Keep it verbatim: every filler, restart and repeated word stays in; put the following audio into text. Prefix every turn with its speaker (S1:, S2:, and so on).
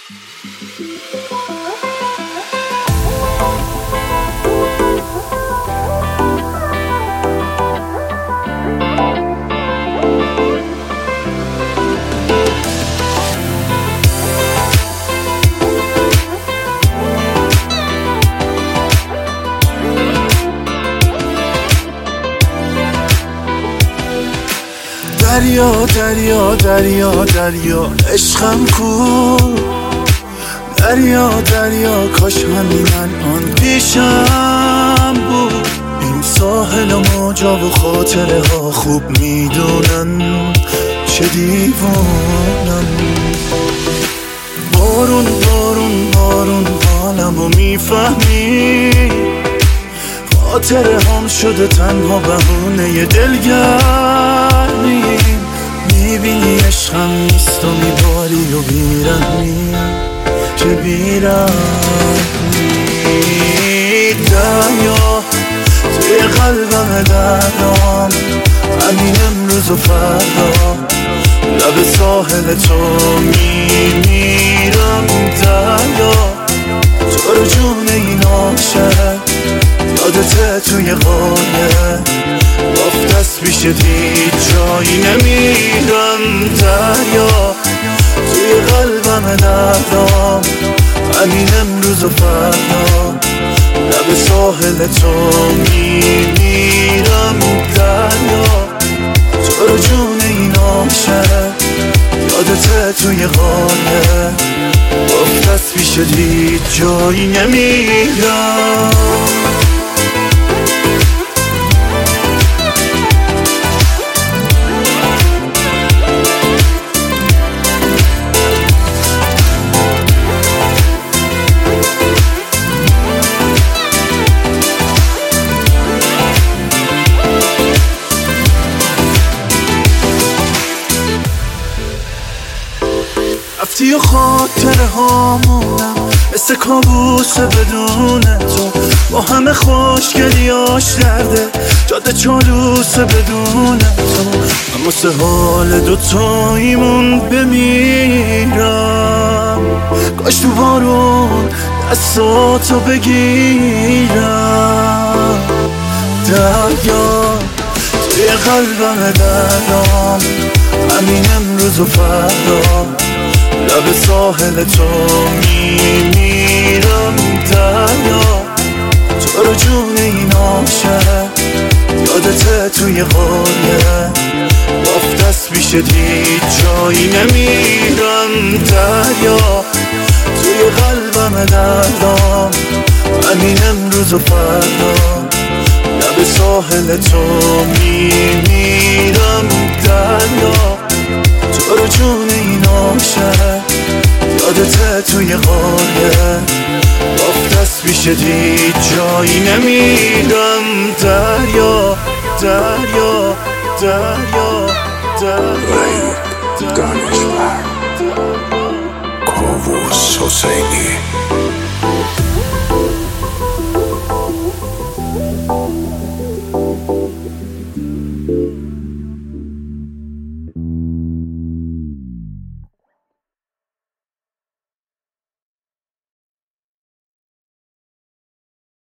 S1: دریا دریا دریا دریا عشقم کو، دریا دریا کاش همین الان پیشم بود. این ساحل و موجا و خاطره ها خوب میدونن چه دیوانم. بارون بارون بارون حالمو میفهمی، خاطره هم شده تنها بهونه دلگرمی. میبینی عشقم نیست و میباری و بیرحمی، چه بیرحمی. دریا توی قلبم درام، همین امروز و فردا لب ساحل تو میمیرم. دریا تو رو جون این عاشق یادته توی قایه، رفت از پیش دید جایی نمیرم. دریا توی قلبم دردام، همین امروز و فردا لب ساحل تو میمیرم. دریا تو رو جون این عاشق یادته توی قایه، رفت از پیش دید جایی نمیرم. رفتی و خاطره هامونم مثل کابوس بدون تو، با همه خوشگلیاش درده جاده چالوس بدون تو. اما سه حال دوتاییمون بمیرم، کاش تو بارون دستاتو بگیرم. دریا توی قلبم درام، همین امروز و فردا لب ساحل تو میمیرم. دریا تو رو جون این عاشق یادته توی قایه، رفت از پیش دید جایی نمیرم. دریا توی قلبم دردام، همین امروز و فردا لب ساحل تو میمیرم. دریا تو رو جون این عاشق یادته توی قایه، رفت از پیش دید جایی نمیرم. دریا دریا دریا دریا
S2: دانشور کاووس حسینی.